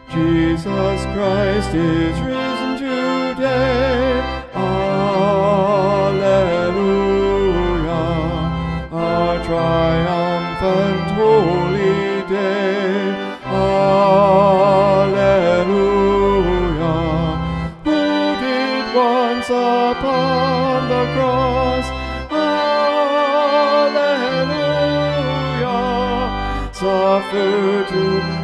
Jesus Christ is risen today. Alleluia, a triumphant holy day. Alleluia, who did once upon the cross, Alleluia, suffer to